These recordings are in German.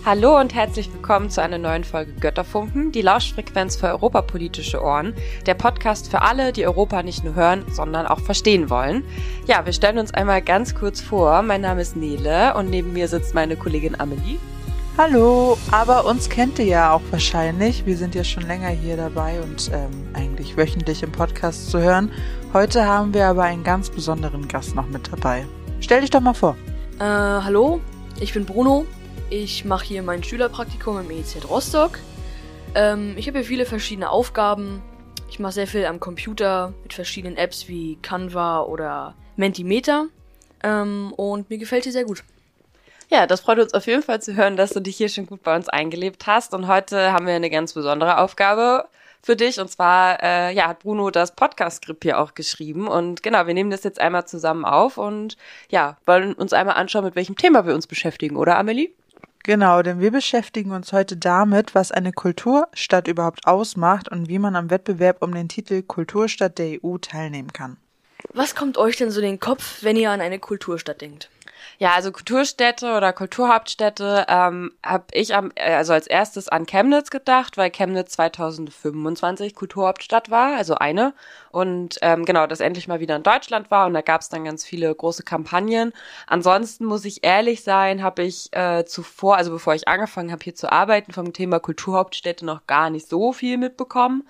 Hallo und herzlich willkommen zu einer neuen Folge Götterfunken, die Lauschfrequenz für europapolitische Ohren, der Podcast für alle, die Europa nicht nur hören, sondern auch verstehen wollen. Ja, wir stellen uns einmal ganz kurz vor. Mein Name ist Nele und neben mir sitzt meine Kollegin Amelie. Hallo, aber uns kennt ihr ja auch wahrscheinlich. Wir sind ja schon länger hier dabei und eigentlich wöchentlich im Podcast zu hören. Heute haben wir aber einen ganz besonderen Gast noch mit dabei. Stell dich doch mal vor. Hallo, ich bin Bruno. Ich mache hier mein Schülerpraktikum im EZ Rostock. Ich habe hier viele verschiedene Aufgaben. Ich mache sehr viel am Computer mit verschiedenen Apps wie Canva oder Mentimeter. Und mir gefällt hier sehr gut. Ja, das freut uns auf jeden Fall zu hören, dass du dich hier schon gut bei uns eingelebt hast. Und heute haben wir eine ganz besondere Aufgabe für dich. Und zwar hat Bruno das Podcast-Skript hier auch geschrieben. Und genau, wir nehmen das jetzt einmal zusammen auf und wollen uns einmal anschauen, mit welchem Thema wir uns beschäftigen, oder Amelie? Genau, denn wir beschäftigen uns heute damit, was eine Kulturstadt überhaupt ausmacht und wie man am Wettbewerb um den Titel Kulturstadt der EU teilnehmen kann. Was kommt euch denn so in den Kopf, wenn ihr an eine Kulturstadt denkt? Ja, also Kulturstädte oder Kulturhauptstädte habe ich als erstes an Chemnitz gedacht, weil Chemnitz 2025 Kulturhauptstadt war, also eine. Und das endlich mal wieder in Deutschland war und da gab es dann ganz viele große Kampagnen. Ansonsten muss ich ehrlich sein, habe ich zuvor, also bevor ich angefangen habe hier zu arbeiten, vom Thema Kulturhauptstädte noch gar nicht so viel mitbekommen.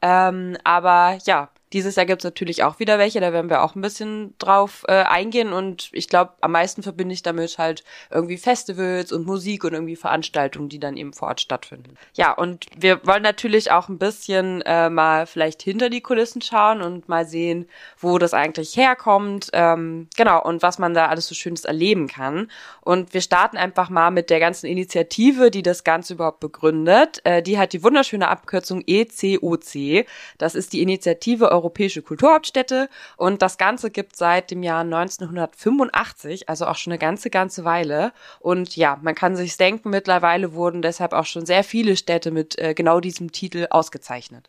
Aber ja, dieses Jahr gibt's natürlich auch wieder welche, da werden wir auch ein bisschen drauf eingehen und ich glaube, am meisten verbinde ich damit halt irgendwie Festivals und Musik und irgendwie Veranstaltungen, die dann eben vor Ort stattfinden. Ja, und wir wollen natürlich auch ein bisschen mal vielleicht hinter die Kulissen schauen und mal sehen, wo das eigentlich herkommt, und was man da alles so Schönes erleben kann. Und wir starten einfach mal mit der ganzen Initiative, die das Ganze überhaupt begründet. Die hat die wunderschöne Abkürzung ECOC. Das ist die Initiative Europäische Kulturhauptstädte und das Ganze gibt seit dem Jahr 1985, also auch schon eine ganze Weile. Und ja, man kann sich's denken, mittlerweile wurden deshalb auch schon sehr viele Städte mit genau diesem Titel ausgezeichnet.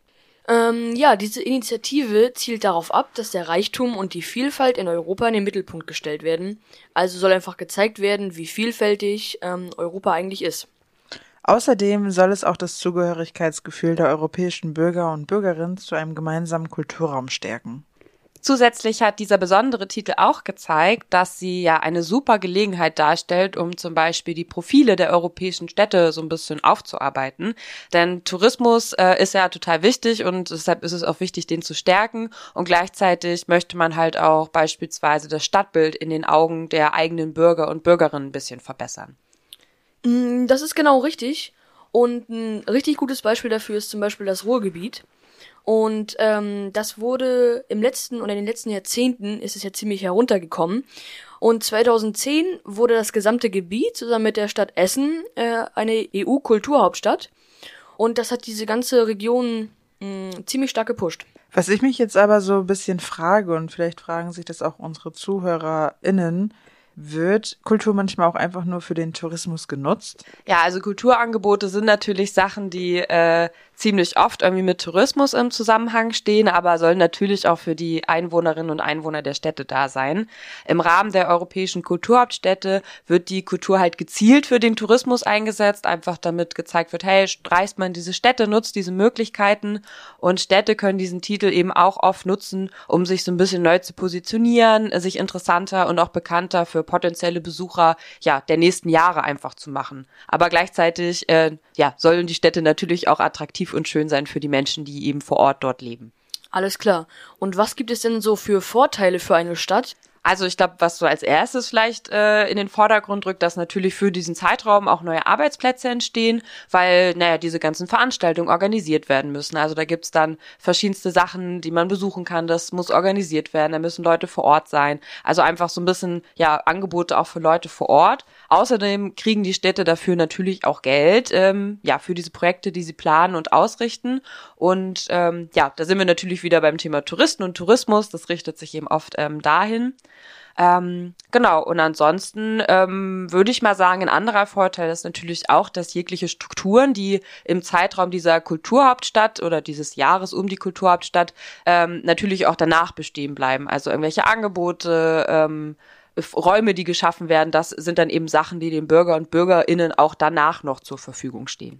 Diese Initiative zielt darauf ab, dass der Reichtum und die Vielfalt in Europa in den Mittelpunkt gestellt werden. Also soll einfach gezeigt werden, wie vielfältig Europa eigentlich ist. Außerdem soll es auch das Zugehörigkeitsgefühl der europäischen Bürger und Bürgerinnen zu einem gemeinsamen Kulturraum stärken. Zusätzlich hat dieser besondere Titel auch gezeigt, dass sie ja eine super Gelegenheit darstellt, um zum Beispiel die Profile der europäischen Städte so ein bisschen aufzuarbeiten. Denn Tourismus ist ja total wichtig und deshalb ist es auch wichtig, den zu stärken. Und gleichzeitig möchte man halt auch beispielsweise das Stadtbild in den Augen der eigenen Bürger und Bürgerinnen ein bisschen verbessern. Das ist genau richtig. Und ein richtig gutes Beispiel dafür ist zum Beispiel das Ruhrgebiet. Und das wurde in den letzten Jahrzehnten ist es ja ziemlich heruntergekommen. Und 2010 wurde das gesamte Gebiet zusammen mit der Stadt Essen eine EU-Kulturhauptstadt. Und das hat diese ganze Region ziemlich stark gepusht. Was ich mich jetzt aber so ein bisschen frage, und vielleicht fragen sich das auch unsere ZuhörerInnen, wird Kultur manchmal auch einfach nur für den Tourismus genutzt? Ja, also Kulturangebote sind natürlich Sachen, die ziemlich oft irgendwie mit Tourismus im Zusammenhang stehen, aber sollen natürlich auch für die Einwohnerinnen und Einwohner der Städte da sein. Im Rahmen der europäischen Kulturhauptstädte wird die Kultur halt gezielt für den Tourismus eingesetzt, einfach damit gezeigt wird, hey, reist man in diese Städte, nutzt diese Möglichkeiten und Städte können diesen Titel eben auch oft nutzen, um sich so ein bisschen neu zu positionieren, sich interessanter und auch bekannter für potenzielle Besucher der nächsten Jahre einfach zu machen. Aber gleichzeitig sollen die Städte natürlich auch attraktiv und schön sein für die Menschen, die eben vor Ort dort leben. Alles klar. Und was gibt es denn so für Vorteile für eine Stadt? Also ich glaube, was so als erstes vielleicht in den Vordergrund rückt, dass natürlich für diesen Zeitraum auch neue Arbeitsplätze entstehen, weil diese ganzen Veranstaltungen organisiert werden müssen. Also da gibt's dann verschiedenste Sachen, die man besuchen kann. Das muss organisiert werden, da müssen Leute vor Ort sein. Also einfach so ein bisschen Angebote auch für Leute vor Ort. Außerdem kriegen die Städte dafür natürlich auch Geld, für diese Projekte, die sie planen und ausrichten. Und da sind wir natürlich wieder beim Thema Touristen und Tourismus. Das richtet sich eben oft dahin. Und ansonsten würde ich mal sagen, ein anderer Vorteil ist natürlich auch, dass jegliche Strukturen, die im Zeitraum dieser Kulturhauptstadt oder dieses Jahres um die Kulturhauptstadt natürlich auch danach bestehen bleiben. Also irgendwelche Angebote, Räume, die geschaffen werden, das sind dann eben Sachen, die den Bürger und BürgerInnen auch danach noch zur Verfügung stehen.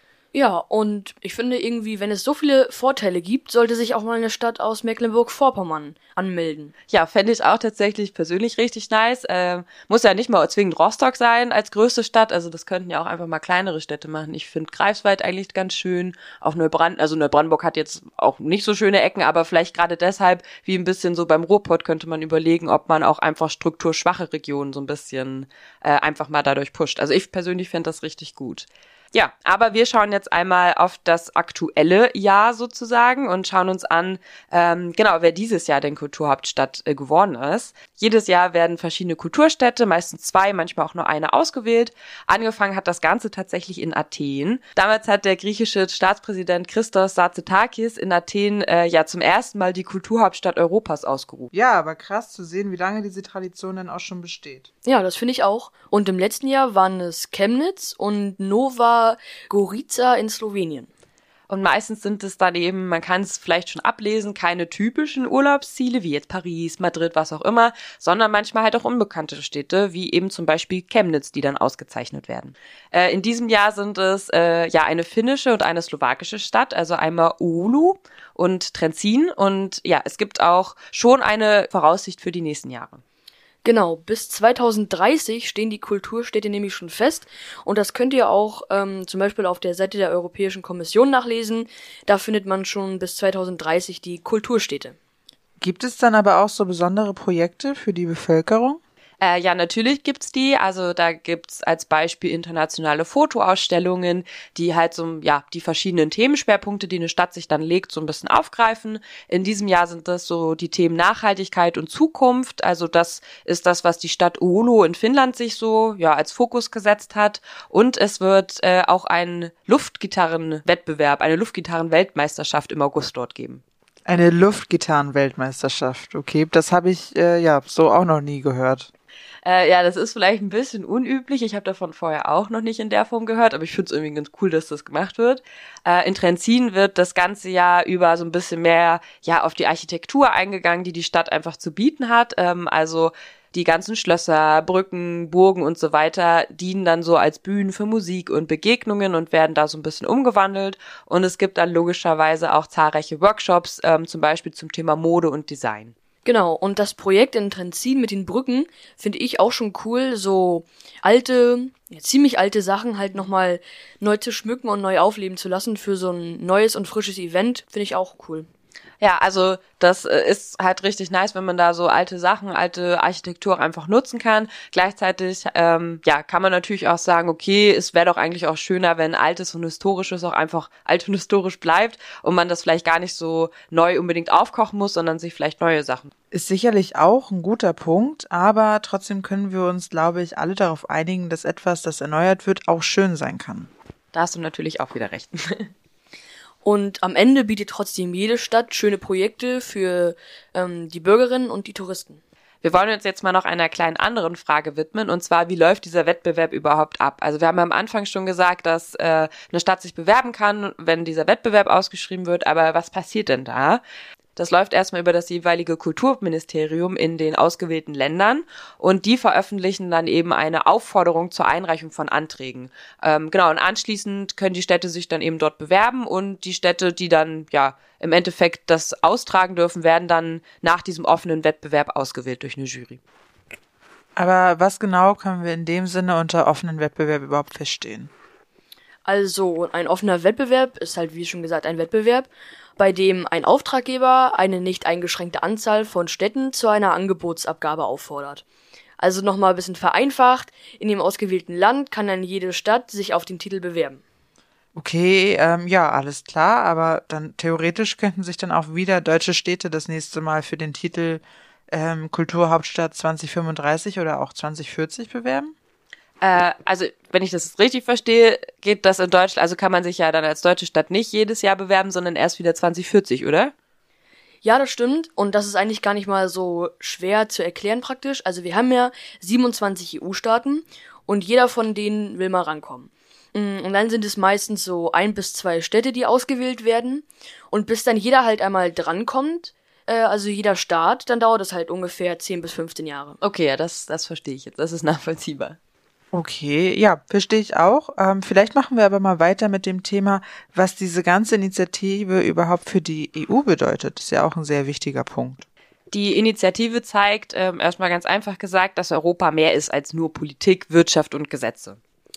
Ja, und ich finde irgendwie, wenn es so viele Vorteile gibt, sollte sich auch mal eine Stadt aus Mecklenburg-Vorpommern anmelden. Ja, fände ich auch tatsächlich persönlich richtig nice. Muss ja nicht mal zwingend Rostock sein als größte Stadt, also das könnten ja auch einfach mal kleinere Städte machen. Ich finde Greifswald eigentlich ganz schön, auch Neubrandenburg hat jetzt auch nicht so schöne Ecken, aber vielleicht gerade deshalb, wie ein bisschen so beim Ruhrpott, könnte man überlegen, ob man auch einfach strukturschwache Regionen so ein bisschen einfach mal dadurch pusht. Also ich persönlich fände das richtig gut. Ja, aber wir schauen jetzt einmal auf das aktuelle Jahr sozusagen und schauen uns an, wer dieses Jahr denn Kulturhauptstadt geworden ist. Jedes Jahr werden verschiedene Kulturstädte, meistens 2, manchmal auch nur eine ausgewählt. Angefangen hat das Ganze tatsächlich in Athen. Damals hat der griechische Staatspräsident Christos Satsetakis in Athen zum ersten Mal die Kulturhauptstadt Europas ausgerufen. Ja, aber krass zu sehen, wie lange diese Tradition dann auch schon besteht. Ja, das finde ich auch. Und im letzten Jahr waren es Chemnitz und Nova Gorica in Slowenien. Und meistens sind es dann eben, man kann es vielleicht schon ablesen, keine typischen Urlaubsziele, wie jetzt Paris, Madrid, was auch immer, sondern manchmal halt auch unbekannte Städte, wie eben zum Beispiel Chemnitz, die dann ausgezeichnet werden. In diesem Jahr sind es eine finnische und eine slowakische Stadt, also einmal Oulu und Trenčín. Und ja, es gibt auch schon eine Voraussicht für die nächsten Jahre. Genau, bis 2030 stehen die Kulturstädte nämlich schon fest und das könnt ihr auch zum Beispiel auf der Seite der Europäischen Kommission nachlesen. Da findet man schon bis 2030 die Kulturstädte. Gibt es dann aber auch so besondere Projekte für die Bevölkerung? Ja, natürlich gibt's die. Also da gibt's als Beispiel internationale Fotoausstellungen, die halt die verschiedenen Themenschwerpunkte, die eine Stadt sich dann legt, so ein bisschen aufgreifen. In diesem Jahr sind das so die Themen Nachhaltigkeit und Zukunft. Also das ist das, was die Stadt Oulu in Finnland sich so als Fokus gesetzt hat. Und es wird auch einen Luftgitarrenwettbewerb, eine Luftgitarrenweltmeisterschaft im August dort geben. Eine Luftgitarrenweltmeisterschaft, okay. Das habe ich so auch noch nie gehört. Das ist vielleicht ein bisschen unüblich. Ich habe davon vorher auch noch nicht in der Form gehört, aber ich finde es irgendwie ganz cool, dass das gemacht wird. In Trenčín wird das ganze Jahr über so ein bisschen mehr auf die Architektur eingegangen, die die Stadt einfach zu bieten hat. Also die ganzen Schlösser, Brücken, Burgen und so weiter dienen dann so als Bühnen für Musik und Begegnungen und werden da so ein bisschen umgewandelt. Und es gibt dann logischerweise auch zahlreiche Workshops, zum Beispiel zum Thema Mode und Design. Genau, und das Projekt in Trenčín mit den Brücken finde ich auch schon cool, so ziemlich alte Sachen halt nochmal neu zu schmücken und neu aufleben zu lassen für so ein neues und frisches Event, finde ich auch cool. Ja, also das ist halt richtig nice, wenn man da so alte Sachen, alte Architektur auch einfach nutzen kann. Gleichzeitig kann man natürlich auch sagen, okay, es wäre doch eigentlich auch schöner, wenn Altes und Historisches auch einfach alt und historisch bleibt und man das vielleicht gar nicht so neu unbedingt aufkochen muss, sondern sich vielleicht neue Sachen. Ist sicherlich auch ein guter Punkt, aber trotzdem können wir uns, glaube ich, alle darauf einigen, dass etwas, das erneuert wird, auch schön sein kann. Da hast du natürlich auch wieder recht. Und am Ende bietet trotzdem jede Stadt schöne Projekte für die Bürgerinnen und die Touristen. Wir wollen uns jetzt mal noch einer kleinen anderen Frage widmen, und zwar, wie läuft dieser Wettbewerb überhaupt ab? Also wir haben am Anfang schon gesagt, dass eine Stadt sich bewerben kann, wenn dieser Wettbewerb ausgeschrieben wird, aber was passiert denn da? Das läuft erstmal über das jeweilige Kulturministerium in den ausgewählten Ländern und die veröffentlichen dann eben eine Aufforderung zur Einreichung von Anträgen. Und anschließend können die Städte sich dann eben dort bewerben und die Städte, die dann im Endeffekt das austragen dürfen, werden dann nach diesem offenen Wettbewerb ausgewählt durch eine Jury. Aber was genau können wir in dem Sinne unter offenen Wettbewerb überhaupt verstehen? Also ein offener Wettbewerb ist halt, wie schon gesagt, ein Wettbewerb, bei dem ein Auftraggeber eine nicht eingeschränkte Anzahl von Städten zu einer Angebotsabgabe auffordert. Also nochmal ein bisschen vereinfacht, in dem ausgewählten Land kann dann jede Stadt sich auf den Titel bewerben. Okay, alles klar, aber dann theoretisch könnten sich dann auch wieder deutsche Städte das nächste Mal für den Titel Kulturhauptstadt 2035 oder auch 2040 bewerben? Also, wenn ich das richtig verstehe, geht das in Deutschland, also kann man sich ja dann als deutsche Stadt nicht jedes Jahr bewerben, sondern erst wieder 2040, oder? Ja, das stimmt. Und das ist eigentlich gar nicht mal so schwer zu erklären praktisch. Also wir haben ja 27 EU-Staaten und jeder von denen will mal rankommen. Und dann sind es meistens so 1 bis 2 Städte, die ausgewählt werden. Und bis dann jeder halt einmal drankommt, also jeder Staat, dann dauert es halt ungefähr 10 bis 15 Jahre. Okay, ja, das verstehe ich jetzt. Das ist nachvollziehbar. Okay, ja, verstehe ich auch. Vielleicht machen wir aber mal weiter mit dem Thema, was diese ganze Initiative überhaupt für die EU bedeutet. Das ist ja auch ein sehr wichtiger Punkt. Die Initiative zeigt, erstmal ganz einfach gesagt, dass Europa mehr ist als nur Politik, Wirtschaft und Gesetze.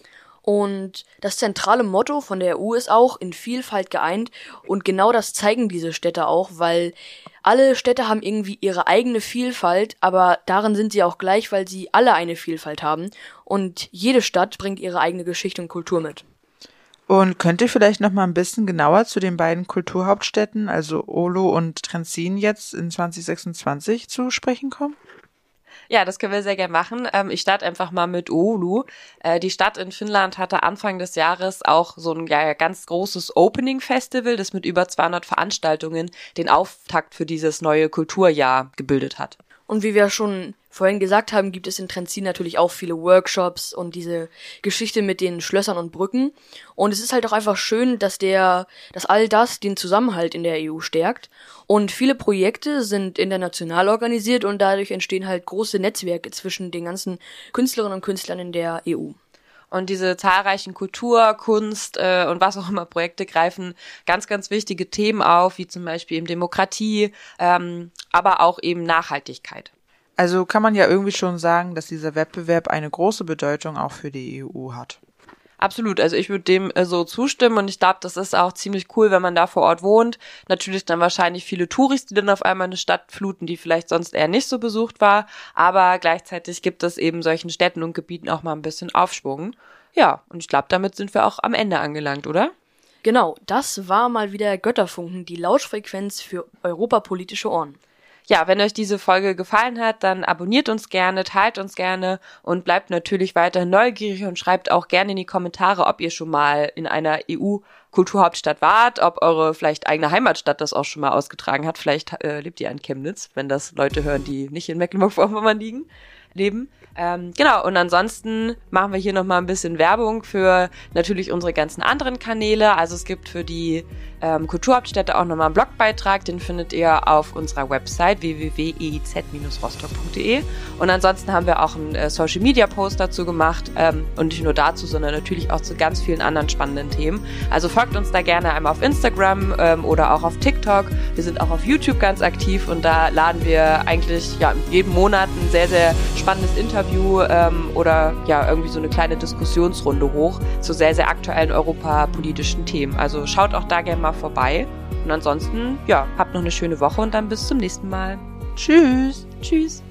Und das zentrale Motto von der EU ist auch in Vielfalt geeint und genau das zeigen diese Städte auch, weil alle Städte haben irgendwie ihre eigene Vielfalt, aber darin sind sie auch gleich, weil sie alle eine Vielfalt haben und jede Stadt bringt ihre eigene Geschichte und Kultur mit. Und könnt ihr vielleicht noch mal ein bisschen genauer zu den beiden Kulturhauptstädten, also Oulu und Trenčín jetzt in 2026 zu sprechen kommen? Ja, das können wir sehr gerne machen. Ich starte einfach mal mit Oulu. Die Stadt in Finnland hatte Anfang des Jahres auch so ein ganz großes Opening-Festival, das mit über 200 Veranstaltungen den Auftakt für dieses neue Kulturjahr gebildet hat. Und wie wir schon vorhin gesagt haben, gibt es in Trenčín natürlich auch viele Workshops und diese Geschichte mit den Schlössern und Brücken. Und es ist halt auch einfach schön, dass all das den Zusammenhalt in der EU stärkt. Und viele Projekte sind international organisiert und dadurch entstehen halt große Netzwerke zwischen den ganzen Künstlerinnen und Künstlern in der EU. Und diese zahlreichen Kultur-, Kunst- und was auch immer Projekte greifen ganz, ganz wichtige Themen auf, wie zum Beispiel eben Demokratie, aber auch eben Nachhaltigkeit. Also kann man ja irgendwie schon sagen, dass dieser Wettbewerb eine große Bedeutung auch für die EU hat. Absolut, also ich würde dem so zustimmen und ich glaube, das ist auch ziemlich cool, wenn man da vor Ort wohnt. Natürlich dann wahrscheinlich viele Touris, die dann auf einmal eine Stadt fluten, die vielleicht sonst eher nicht so besucht war, aber gleichzeitig gibt es eben solchen Städten und Gebieten auch mal ein bisschen Aufschwung. Ja, und ich glaube, damit sind wir auch am Ende angelangt, oder? Genau, das war mal wieder Götterfunken, die Lauschfrequenz für europapolitische Ohren. Ja, wenn euch diese Folge gefallen hat, dann abonniert uns gerne, teilt uns gerne und bleibt natürlich weiter neugierig und schreibt auch gerne in die Kommentare, ob ihr schon mal in einer EU-Kulturhauptstadt wart, ob eure vielleicht eigene Heimatstadt das auch schon mal ausgetragen hat. Vielleicht lebt ihr in Chemnitz, wenn das Leute hören, die nicht in Mecklenburg-Vorpommern leben. Genau, und ansonsten machen wir hier nochmal ein bisschen Werbung für natürlich unsere ganzen anderen Kanäle. Also es gibt für die Kulturhauptstädte auch nochmal einen Blogbeitrag, den findet ihr auf unserer Website www.eiz-rostock.de. Und ansonsten haben wir auch einen Social-Media-Post dazu gemacht und nicht nur dazu, sondern natürlich auch zu ganz vielen anderen spannenden Themen. Also folgt uns da gerne einmal auf Instagram oder auch auf TikTok. Wir sind auch auf YouTube ganz aktiv und da laden wir eigentlich jeden Monat ein sehr, sehr spannendes Interview oder irgendwie so eine kleine Diskussionsrunde hoch zu sehr, sehr aktuellen europapolitischen Themen. Also schaut auch da gerne mal vorbei. Und ansonsten, habt noch eine schöne Woche und dann bis zum nächsten Mal. Tschüss. Tschüss.